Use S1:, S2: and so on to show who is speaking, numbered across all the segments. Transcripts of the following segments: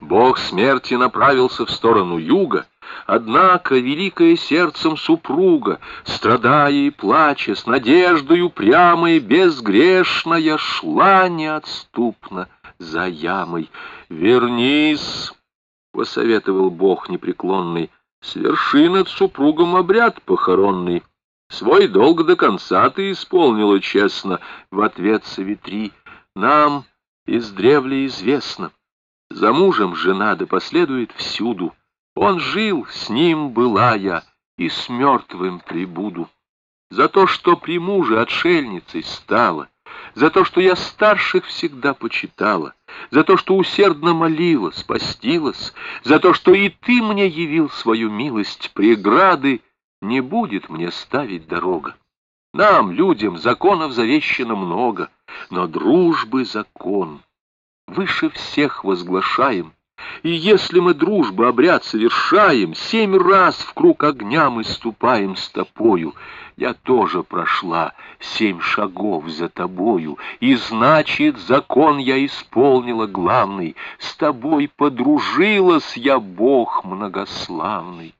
S1: Бог смерти направился в сторону юга, однако великое сердцем супруга, страдая и плача, с надеждою прямой, безгрешная, шла неотступно за ямой. «Вернись», — посоветовал Бог непреклонный, — «сверши над супругом обряд похоронный. Свой долг до конца ты исполнила честно». В ответ Савитри: «Нам издревле известно, за мужем жена да последует всюду. Он жил, с ним была я, и с мертвым прибуду. За то, что при муже отшельницей стала, за то, что я старших всегда почитала, за то, что усердно молилась, постилась, за то, что и ты мне явил свою милость, преграды не будет мне ставить дорога. Нам, людям, законов завещано много, но дружбы закон выше всех возглашаем, и если мы дружбы обряд совершаем, 7 раз в круг огня мы ступаем с тобою. Я тоже прошла 7 шагов за тобою, и значит, закон я исполнила главный. С тобой подружилась я, Бог многославный».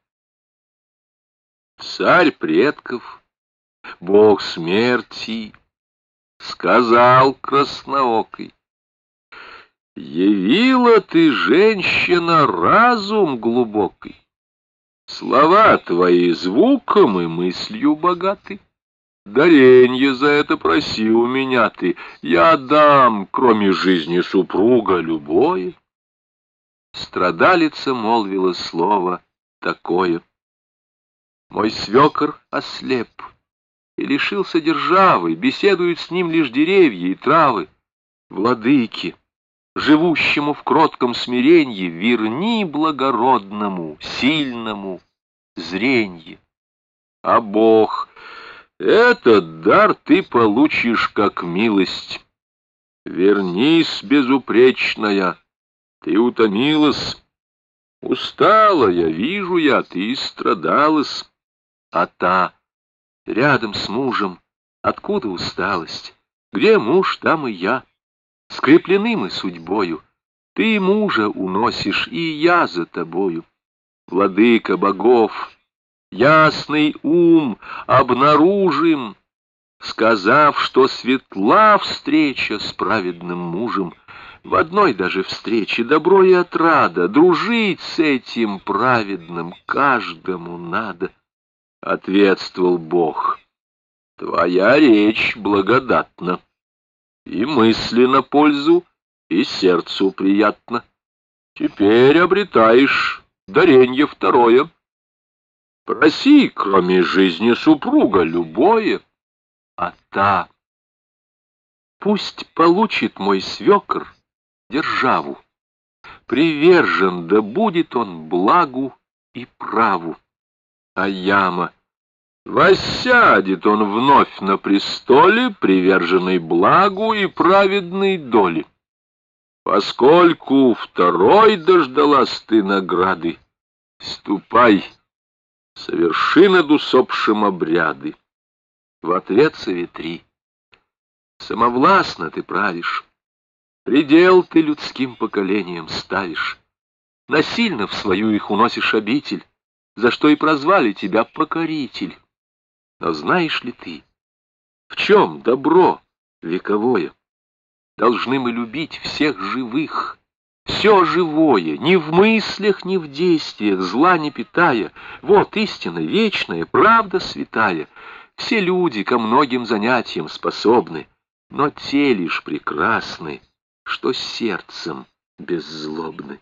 S1: Царь предков, Бог смерти, сказал красноокой: «Явила ты, женщина, разум глубокий. Слова твои звуком и мыслью богаты. Даренье за это проси у меня ты, я дам, кроме жизни супруга, любое». Страдалица молвила слово такое: «Мой свекор ослеп и лишился державы, беседуют с ним лишь деревья и травы. Владыки, живущему в кротком смиренье, верни благородному, сильному зренье. А Бог, этот дар ты получишь как милость. Вернись, безупречная, ты утомилась, устала я, вижу я, ты страдалась. А та рядом с мужем, откуда усталость? Где муж, там и я. Скреплены мы судьбою, ты мужа уносишь, и я за тобою. Владыка богов, ясный ум обнаружим, сказав, что светла встреча с праведным мужем. В одной даже встрече добро и отрада, дружить с этим праведным каждому надо». Ответствовал Бог: «Твоя речь благодатна, и мысли на пользу, и сердцу приятно. Теперь обретаешь даренье второе. Проси, кроме жизни супруга, любое». А та: «Пусть получит мой свекор державу, привержен да будет он благу и праву. А яма: воссядет он вновь на престоле, приверженный благу и праведной доле. Поскольку второй дождалась ты награды, ступай, соверши над усопшим обряды». В ответ Савитри: «Самовластно ты правишь, предел ты людским поколениям ставишь, насильно в свою их уносишь обитель, за что и прозвали тебя покоритель. Но знаешь ли ты, в чем добро вековое? Должны мы любить всех живых, все живое, ни в мыслях, ни в действиях, зла не питая. Вот истина вечная, правда святая. Все люди ко многим занятиям способны, но те лишь прекрасны, что сердцем беззлобны».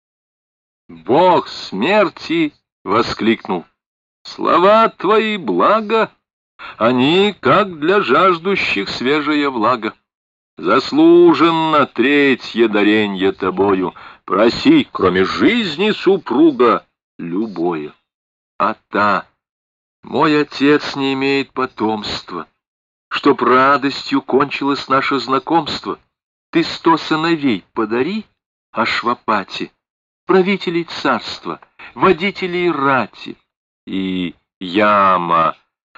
S1: Бог смерти воскликнул: «Слова твои благо, они, как для жаждущих, свежая влага. Заслуженно третье даренье тобою, проси, кроме жизни супруга, любое». А та: «Мой отец не имеет потомства, чтоб радостью кончилось наше знакомство. Ты 100 сыновей подари Ашвапате, правителей царства, водителей рати». И яма: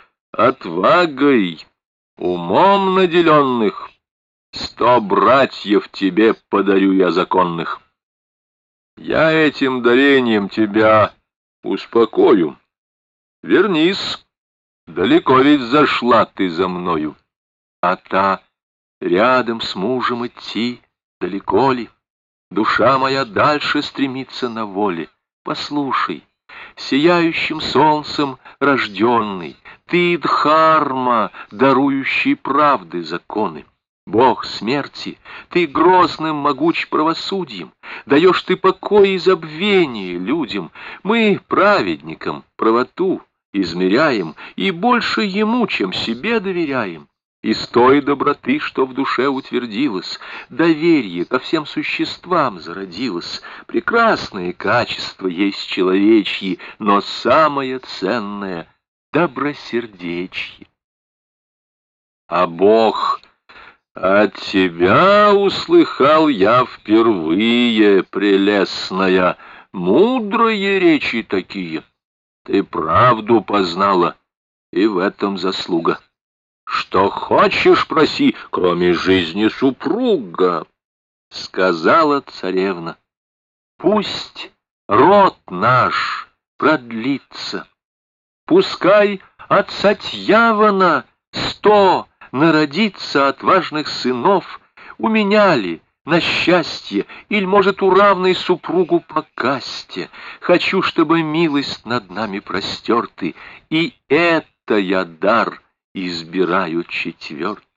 S1: «Отвагой, умом наделенных 100 братьев тебе подарю я законных». Я этим дарением тебя успокою. Вернись, далеко ведь зашла ты за мною. А та рядом с мужем идти далеко ли? Душа моя дальше стремится на воле. Послушай, сияющим солнцем рожденный, ты, Дхарма, дарующий правды законы. Бог смерти, ты грозным могуч правосудием, даешь ты покой и забвение людям. Мы, праведникам, правоту измеряем и больше ему, чем себе доверяем. Из той доброты, что в душе утвердилось, доверие ко всем существам зародилось. Прекрасные качества есть человечьи, но самое ценное — добросердечье. А Бог... От тебя услыхал я впервые, прелестная, мудрые речи такие. Ты правду познала, и в этом заслуга. Что хочешь, проси, кроме жизни супруга, — сказала царевна. Пусть род наш продлится, пускай от Сатьявана 100 народится отважных сынов, у меня ли на счастье, или, может, у равной супругу по касте. Хочу, чтобы милость над нами простерты, и это я дар избираю четвертый.